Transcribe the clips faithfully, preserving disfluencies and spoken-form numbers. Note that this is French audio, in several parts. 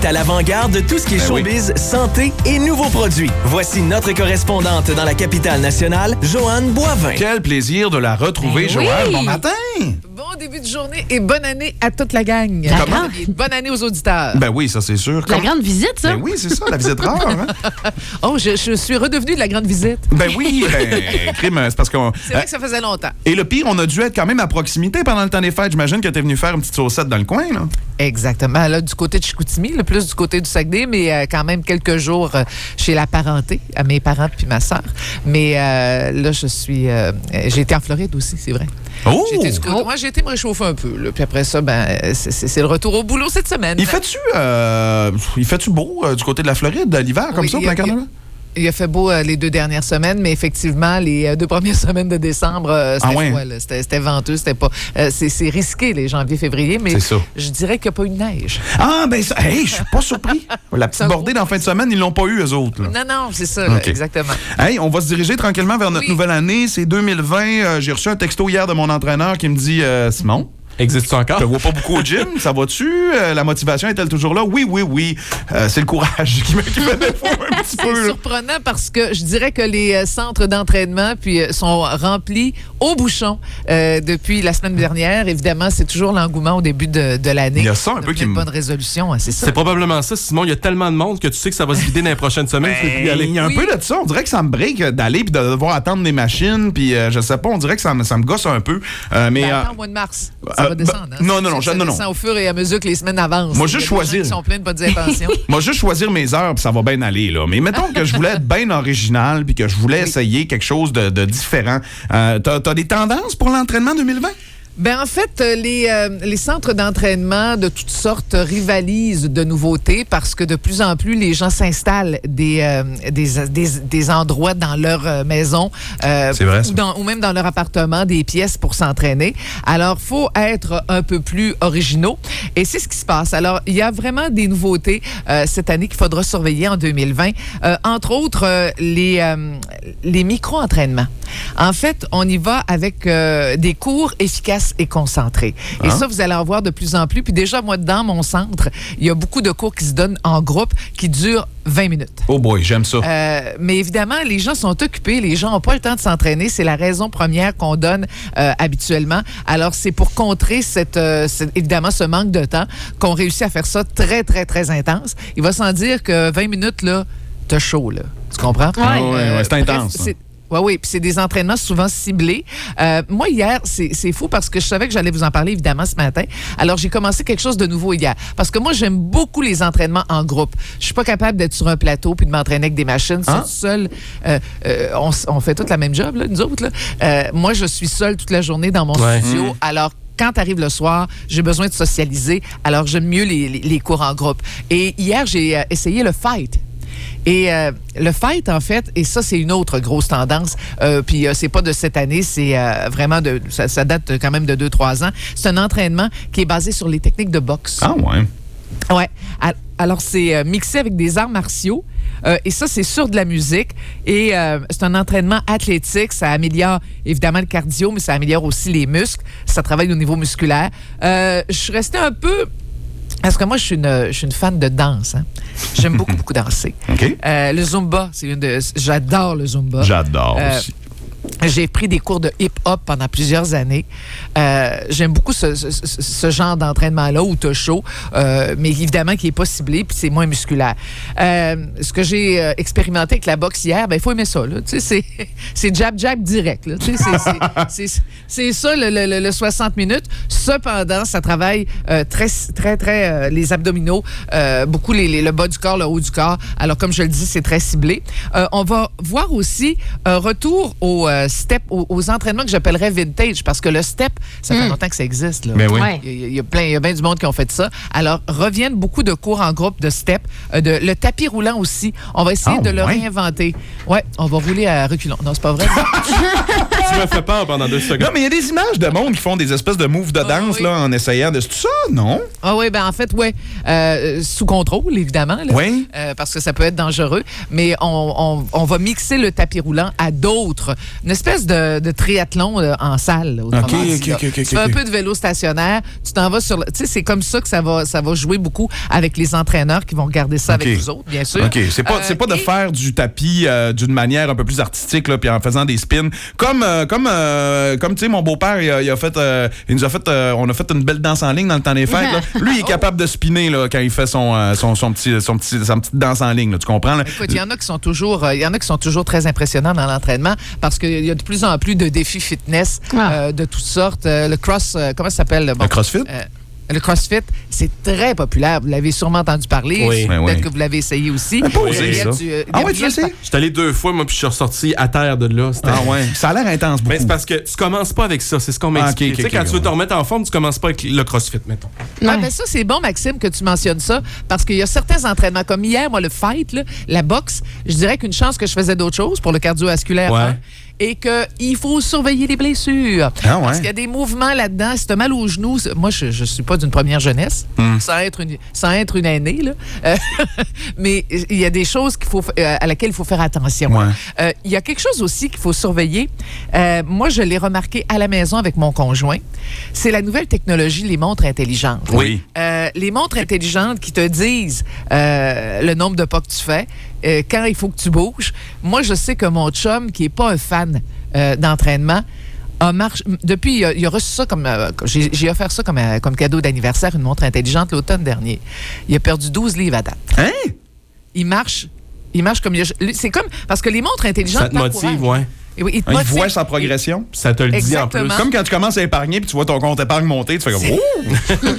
à l'avant-garde de tout ce qui est ben showbiz, oui. santé et nouveaux produits. Voici notre correspondante dans la capitale nationale, Joanne Boivin. Quel plaisir de la retrouver, Ben Joanne. oui. Bon matin! Bon début de journée et bonne année à toute la gang. La Comment? grande- Et bonne année aux auditeurs. Ben oui, ça c'est sûr. La Comme- grande visite, ça? Ben oui, c'est ça, la visite rare. Hein? Oh, je, je suis redevenue de la grande visite. Ben oui, ben, crime, c'est parce qu'on... C'est vrai que ça faisait longtemps. Et le pire, on a dû être quand même à proximité pendant le temps des fêtes. J'imagine que t'es venu faire une petite saucette dans le coin, là. Exactement. Là, du côté de Chicoutimi, le plus du côté du Saguenay, mais euh, quand même quelques jours euh, chez la parenté, à mes parents puis ma sœur. Mais euh, là, je suis... euh, j'ai été en Floride aussi, c'est vrai. Oh! J'ai été du côté... Moi, j'ai été me réchauffer un peu. Là, puis après ça, ben, c'est, c'est, c'est le retour au boulot cette semaine. Il fait-tu, euh, il fait-tu beau euh, du côté de la Floride, l'hiver, comme Oui, ça, au il y a- plein carnaval? Il a fait beau euh, les deux dernières semaines, mais effectivement, les euh, deux premières semaines de décembre, euh, c'était Ah ouais? froid, là. C'était, c'était venteux, c'était pas... euh, c'est, c'est risqué, les janvier-février, mais C'est ça. je dirais qu'il n'y a pas eu de neige. Ah, ben ça, hey, je suis pas surpris. La petite C'est un bordée gros- dans la fin de semaine, ils l'ont pas eu, eux autres. Là. Non, non, c'est ça, là, OK. exactement. Hey, on va se diriger tranquillement vers notre Oui. nouvelle année. C'est deux mille vingt. Euh, j'ai reçu un texto hier de mon entraîneur qui me dit euh, Simon, Existe-tu je encore? te vois pas beaucoup au gym, ça va-tu? Euh, la motivation est-elle toujours là? Oui, oui, oui. Euh, c'est le courage qui me, qui me défaut un petit C'est peu. là. surprenant parce que je dirais que les euh, centres d'entraînement puis, euh, sont remplis au bouchon euh, depuis la semaine dernière. Évidemment, c'est toujours l'engouement au début de, de l'année. Il y a ça un peu Donc, qui une me- bonne résolution, hein, c'est ça. C'est probablement ça, Simon. Il y a tellement de monde que tu sais que ça va se vider dans les prochaines semaines. Tu peux plus y Ben, aller. il y a un Oui. peu de ça. On dirait que ça me break euh, d'aller puis de devoir attendre des machines. Puis euh, je sais pas, on dirait que ça me, ça me gosse un peu. Euh, mais Ben, euh, attends, au mois de mars, ça euh, va descendre. ben, hein. non, non, non, Ça je- non, non. descend au fur et à mesure que les semaines avancent. Moi, Il y a juste des gens choisir. qui sont pleins de bonnes intentions. moi, juste choisir mes heures, puis ça va bien aller, là. Mais mettons que je voulais être bien original, puis que je voulais essayer quelque chose de, de différent. Euh, t'as, t'as des tendances pour l'entraînement deux mille vingt? Ben en fait, euh, les, euh, les centres d'entraînement de toutes sortes rivalisent de nouveautés parce que de plus en plus, les gens s'installent des, euh, des, des, des endroits dans leur euh, maison euh, C'est vrai, ça. ou, dans, ou même dans leur appartement, des pièces pour s'entraîner. Alors, faut être un peu plus originaux. Et c'est ce qui se passe. Alors, il y a vraiment des nouveautés euh, cette année qu'il faudra surveiller en deux mille vingt. Euh, entre autres, euh, les, euh, les micro-entraînements. En fait, on y va avec euh, des cours efficaces et concentrés. Et Ah. ça, vous allez en voir de plus en plus. Puis déjà, moi, dans mon centre, il y a beaucoup de cours qui se donnent en groupe qui durent vingt minutes. Oh boy, j'aime ça. Euh, mais évidemment, les gens sont occupés, les gens n'ont pas le temps de s'entraîner. C'est la raison première qu'on donne euh, habituellement. Alors, c'est pour contrer cette, euh, cette- évidemment ce manque de temps qu'on réussit à faire ça très, très, très intense. Il va sans dire que vingt minutes, là, t'as chaud, là. Tu comprends? Ouais. Ouais, ouais, c'est bref, intense, hein. c'est- Oui, oui, puis c'est des entraînements souvent ciblés. Euh, moi, hier, c'est c'est fou parce que je savais que j'allais vous en parler, évidemment, ce matin. Alors, j'ai commencé quelque chose de nouveau hier. Parce que moi, j'aime beaucoup les entraînements en groupe. Je suis pas capable d'être sur un plateau puis de m'entraîner avec des machines. Hein? Seul, euh, euh, on, s- on fait toute la même job, là, nous autres. Là. Euh, moi, je suis seule toute la journée dans mon Ouais. studio. Alors, quand arrive le soir, j'ai besoin de socialiser. Alors, j'aime mieux les, les, les cours en groupe. Et hier, j'ai euh, essayé le fight. Et euh, le fight, en fait, et ça, c'est une autre grosse tendance, euh, puis euh, c'est pas de cette année, c'est euh, vraiment de... Ça, ça date quand même de deux trois ans. C'est un entraînement qui est basé sur les techniques de boxe. Ah ouais. Ouais. Al- Alors, c'est euh, mixé avec des arts martiaux. Euh, et ça, c'est sur de la musique. Et euh, c'est un entraînement athlétique. Ça améliore évidemment le cardio, mais ça améliore aussi les muscles. Ça travaille au niveau musculaire. Euh, je suis restée un peu... Parce que moi, je suis une, je suis une fan de danse. Hein. J'aime beaucoup, beaucoup danser. OK. Euh, le Zumba, c'est une de... J'adore le Zumba. J'adore Euh, aussi. J'ai pris des cours de hip-hop pendant plusieurs années. Euh, j'aime beaucoup ce, ce, ce- ce genre d'entraînement-là où tu as chaud, euh, mais évidemment qui n'est pas ciblé puis c'est moins musculaire. Euh, ce que j'ai euh, expérimenté avec la boxe hier, ben il faut aimer ça. Là. Tu sais, c'est, c'est jab-jab direct. Là. Tu sais, c'est, c'est, c'est, c'est ça le, le- le soixante minutes. Cependant, ça travaille euh, très, très, très euh, les abdominaux, euh, beaucoup les, les- le bas du corps, le haut du corps. Alors, comme je le dis, c'est très ciblé. Euh, on va voir aussi un retour au euh, step, aux, aux entraînements que j'appellerais vintage, parce que le step, ça fait Mm. longtemps que ça existe. Là. Ben oui. Ouais. Il y, a, il y a plein, il y a bien du monde qui ont fait ça. Alors, reviennent beaucoup de cours en groupe de step, euh, de le tapis roulant aussi. On va essayer Ah, de le ouais. réinventer. Ouais, on va rouler à reculons. Non, c'est pas vrai. tu me fais peur pendant deux secondes. Non, mais il y a des images de monde qui font des espèces de moves de danse oh, oui. là, en essayant de... C'est tout ça, non? Ah oui, ben en fait, oui. Euh, sous contrôle, évidemment. Là, oui. Euh, parce que ça peut être dangereux. Mais on, on, on va mixer le tapis roulant à d'autres. Une espèce de, de triathlon là, en salle. OK, OK, OK, OK. Tu fais un peu de vélo stationnaire. Tu t'en vas sur... Tu sais, c'est comme ça que ça va, ça va jouer beaucoup avec les entraîneurs qui vont regarder ça okay. avec vous autres, bien sûr. OK. C'est pas, euh, c'est pas de et... faire du tapis euh, d'une manière un peu plus artistique, là, puis en faisant des spins. Comme, euh, comme, euh, comme tu sais, mon beau-père, il a, il a fait, euh, il nous a fait, euh, on a fait une belle danse en ligne dans le temps des fêtes. Là. Lui, il est capable de spinner là, quand il fait son, euh, son, son, petit, son petit, sa petite danse en ligne. Là, tu comprends? Là? Écoute, il y en a qui sont toujours, euh, il y en a qui sont toujours très impressionnants dans l'entraînement parce qu'il y a de plus en plus de défis fitness ah. euh, de toutes sortes. Euh, le cross, euh, comment ça s'appelle? Bon, le CrossFit? Euh, Le CrossFit, c'est très populaire. Vous l'avez sûrement entendu parler. Oui. Peut-être oui. que vous l'avez essayé aussi. Pas osé, Gabriel, ça. tu, euh, Ah ouais, Gabriel, tu le sais? Je suis allé deux fois, moi, puis je suis ressorti à terre de là. C'était- Ah ouais. Ça a l'air intense beaucoup. Mais c'est parce que tu commences pas avec ça, c'est ce qu'on m'a Ah, expliqué. ok, Tu sais, ok, quand ok, tu veux te ouais. remettre en forme, tu commences pas avec le CrossFit, mettons. Ouais, Ouais. ben ça, c'est bon, Maxime, que tu mentionnes ça, parce qu'il y a certains entraînements, comme hier, moi, le fight, là, la boxe, je dirais qu'une chance que je faisais d'autres choses pour le cardiovasculaire, Ouais. hein, et qu'il faut surveiller les blessures. Ah ouais. Parce qu'il y a des mouvements là-dedans. Si tu as mal au genou, c'est- moi, je ne suis pas d'une première jeunesse, Mm. sans, être une, sans être une aînée, là. Euh, mais il y a des choses qu'il faut, euh, à laquelle il faut faire attention. Ouais. Euh, Il y a quelque chose aussi qu'il faut surveiller. Euh, moi, je l'ai remarqué à la maison avec mon conjoint. C'est la nouvelle technologie, les montres intelligentes. Oui. Euh, les montres intelligentes qui te disent euh, le nombre de pas que tu fais, euh, quand il faut que tu bouges. Moi, je sais que mon chum, qui n'est pas un fan euh, d'entraînement, a marché, depuis, il a, il a reçu ça comme... Euh, j'ai, j'ai offert ça comme, euh, comme cadeau d'anniversaire, une montre intelligente l'automne dernier. Il a perdu douze livres à date. Hein? Il marche... Il marche comme... il a- C'est comme... Parce que les montres intelligentes... Ça te motive, t'encouragent. ouais. Et oui, il te Il motive. voit sa progression. Ça te le dit en Exactement. plus. Comme quand tu commences à épargner puis tu vois ton compte épargne monter, tu fais comme oh!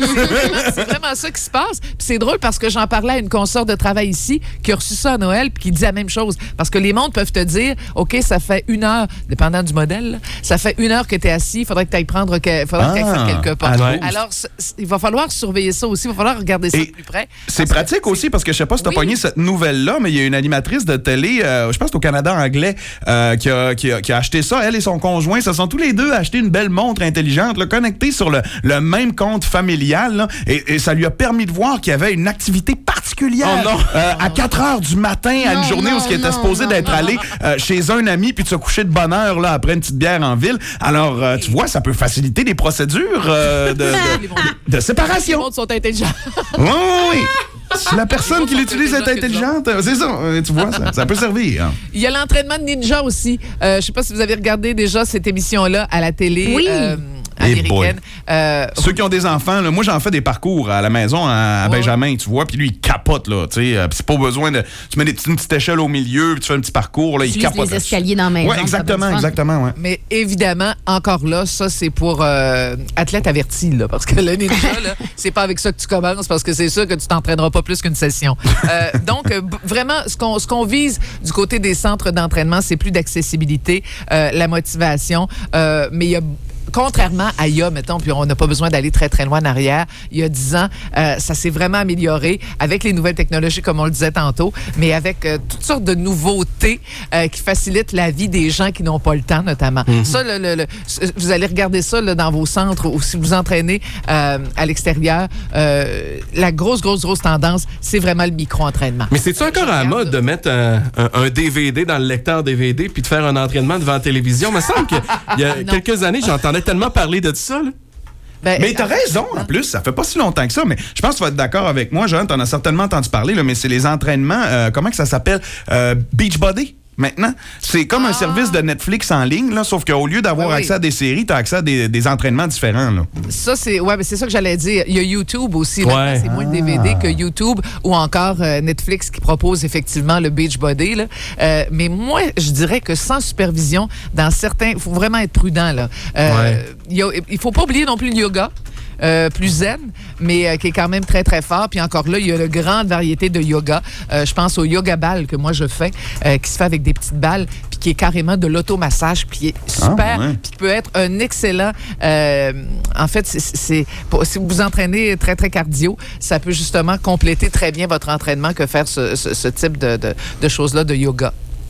C'est vraiment ça qui se passe. Puis c'est drôle parce que j'en parlais à une consoeur de travail ici qui a reçu ça à Noël puis qui dit la même chose. Parce que les montres peuvent te dire, OK, ça fait une heure, dépendant du modèle, là, ça fait une heure que tu es assis, il faudrait que tu ailles prendre, que, faudrait que t'ailles Ah, faire quelques pas. à l'os. Alors, c- c- il va falloir surveiller ça aussi, il va falloir regarder ça Et de plus près. C'est Parce que pratique c'est- aussi parce que je sais pas si tu as Oui. pogné cette nouvelle-là, mais il y a une animatrice de télé, euh, je pense que c'est au Canada anglais, euh, qui, a, qui, a, qui a acheté ça. Elle et son conjoint se sont tous les deux acheté une belle montre intelligente, là, connectée sur le, le même compte familial. Là, et, et ça lui a permis de voir qu'il y avait une activité particulière Oh non. euh, à quatre heures du matin à une Non, journée non, où il était non, supposé non, d'être non. allé euh, chez un ami puis de se coucher de bonne heure là, après une petite bière en ville. Alors, euh, tu vois, ça peut faciliter les procédures euh, de, de, Les montres- de les séparation. montres sont intelligentes. Oui, oui, oui. Si la personne qui l'utilise est intelligente, c'est ça. euh, Tu vois, ça, ça peut servir. hein. Il y a l'entraînement de ninja aussi. Euh, je ne sais pas si vous avez regardé déjà cette émission-là à la télé Oui. euh, Eh boy. américaine. Euh, Ceux qui ont des enfants, là, moi j'en fais des parcours à la maison à, à Ouais. Benjamin, tu vois, puis lui il capote là, tu sais, euh, puis c'est pas besoin de, tu mets des petites, une petite échelle au milieu, puis tu fais un petit parcours là, Tu il utilises capote. les là-dessus. escaliers dans la maison, Ouais, ça exactement, fait du fun. exactement, ouais. Mais évidemment, encore là, ça, c'est pour euh, athlète averti, là, parce que le ninja, là, c'est pas avec ça que tu commences, parce que c'est sûr que tu t'entraîneras pas plus qu'une session. Euh, donc, euh, b- vraiment, ce qu'on, ce qu'on vise du côté des centres d'entraînement, c'est plus d'accessibilité, euh, la motivation, euh, mais il y a contrairement à il y a, mettons, puis on n'a pas besoin d'aller très, très loin en arrière, il y a dix ans, euh, ça s'est vraiment amélioré avec les nouvelles technologies, comme on le disait tantôt, mais avec euh, toutes sortes de nouveautés euh, qui facilitent la vie des gens qui n'ont pas le temps, notamment. Ça, le, le- le- vous allez regarder ça là, dans vos centres ou si vous entraînez euh, à l'extérieur. Euh, la grosse, grosse, grosse tendance, c'est vraiment le micro-entraînement. Mais c'est-tu Euh, encore je à la regarde, mode de mettre un, un- un D V D dans le lecteur D V D puis de faire un entraînement devant la télévision? Il me semble qu'il y a Non. quelques années, j'entendais tellement parler de ça. Là. Ben, Mais t'as raison, en plus, ça fait pas si longtemps que ça, mais je pense que tu vas être d'accord avec moi, Jean, t'en as certainement entendu parler, là, mais c'est les entraînements, euh, comment que ça s'appelle? Euh, Beachbody. Maintenant, c'est comme un service de Netflix en ligne, là, sauf qu'au lieu d'avoir Oui, oui. accès à des séries, tu as accès à des, des entraînements différents. Là. Ça, c'est ouais, mais c'est ça que j'allais dire. Il y a YouTube aussi. Ouais. Maintenant, c'est moins de D V D que YouTube ou encore euh, Netflix qui propose effectivement le Beachbody. Là. Euh, mais moi, je dirais que sans supervision, dans certains... Il faut vraiment être prudent. Là. Euh, Ouais. il y a- il faut pas oublier non plus le yoga. Euh, plus zen, mais euh, qui est quand même très, très fort. Puis encore là, il y a une grande variété de yoga. Euh, je pense au yoga ball que moi, je fais, euh, qui se fait avec des petites balles, puis qui est carrément de l'automassage, puis qui est super, Ah, ouais. puis qui peut être un excellent... euh, en fait, c'est, c'est, pour- si vous vous entraînez très, très cardio, ça peut justement compléter très bien votre entraînement que faire ce, ce- ce type de, de- de choses-là, de yoga.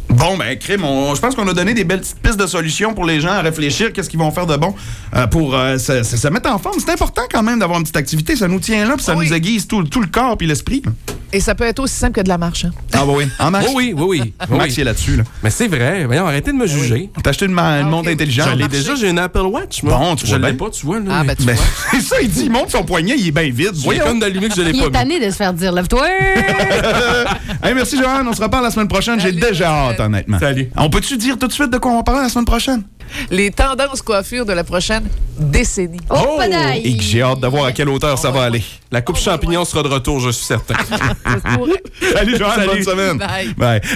Bon, ben, crime, on- je pense qu'on a donné des belles petites pistes de solutions pour les gens à réfléchir, qu'est-ce qu'ils vont faire de bon euh, pour euh, se, se- se mettre en forme. C'est important quand même d'avoir une petite activité, ça nous tient là, puis ça Oui. nous aiguise tout, tout le corps puis l'esprit. Et ça peut être aussi simple que de la marche. Hein? Ah bah oui, en Max. Oui, oui, oui, oui. oui. Max, il est là-dessus. Là. Mais c'est vrai. Voyons, arrêtez de me juger. T'as acheté une, ma- une Ah, montre ok. intelligente. Je l'ai marché. déjà, j'ai une Apple Watch, moi. Bon, tu je vois l'ai bien. pas, tu vois. Là, Ah, ben tu Ben, vois. c'est ça, il dit, il monte son poignet, il est bien vide. J'ai Voyons. comme d'allumer que je l'ai Il pas est mis. tanné de se faire dire, lève-toi! Hey, merci, Joanne. On se reparle la semaine prochaine. J'ai Salut, déjà bonne hâte, semaine. honnêtement. Salut. On peut-tu dire tout de suite de quoi on va parler la semaine prochaine? Les tendances coiffures de la prochaine décennie. Oh, Oh! padaille! Et que j'ai hâte de voir à quelle hauteur ça va aller. La coupe champignon sera de retour, je suis certain. Salut, Joanne. Bonne Salut. semaine. Bye. Bye.